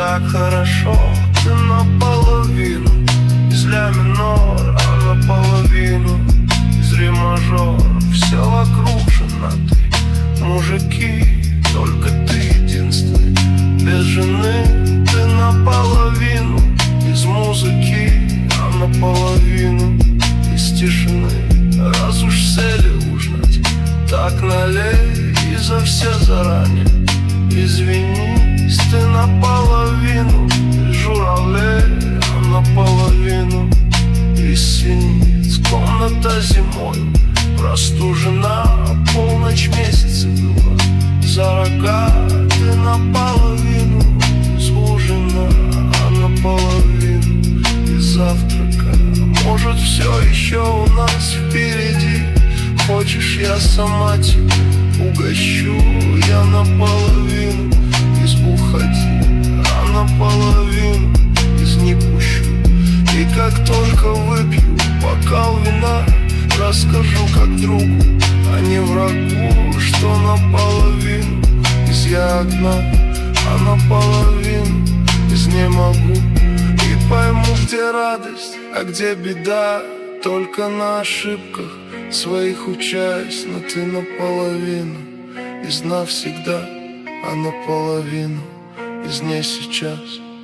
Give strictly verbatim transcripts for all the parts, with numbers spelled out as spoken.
так хорошо. Ты наполовину из ля минор, а наполовину из ре мажор. Все вокруг женаты мужики, только ты единственный без жены. Ты наполовину из музыки, а наполовину из тишины. Раз уж сели ужинать, так налей и за все заранее извинись. Ты наполовину из журавлей, а наполовину из синиц. Комната зимой простужена, полночь месяца была за рога. Ты наполовину из ужина, а наполовину из завтрака. Может, все еще у нас впереди. Хочешь, я сама тебя угощу. Я наполовину из уходи, а наполовину из не пущу. И как только выпью бокал вина, расскажу как другу, а не врагу, что наполовину из я одна, а наполовину из не могу. И пойму, где радость, а где беда, только на ошибках своих учась. Но ты наполовину из навсегда, а наполовину из не сейчас.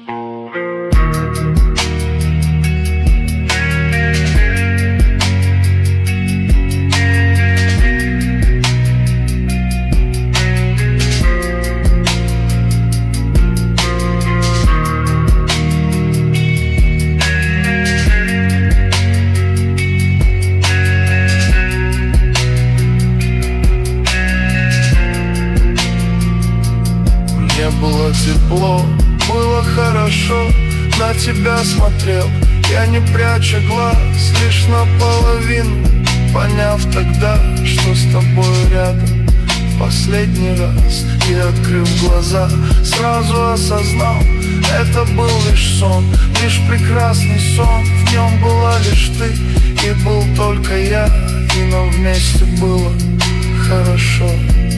Было тепло, было хорошо, на тебя смотрел я, не пряча глаз, лишь наполовину, поняв тогда, что с тобой рядом последний раз. И открыв глаза, сразу осознал, это был лишь сон, лишь прекрасный сон. В нем была лишь ты, и был только я, и нам вместе было хорошо.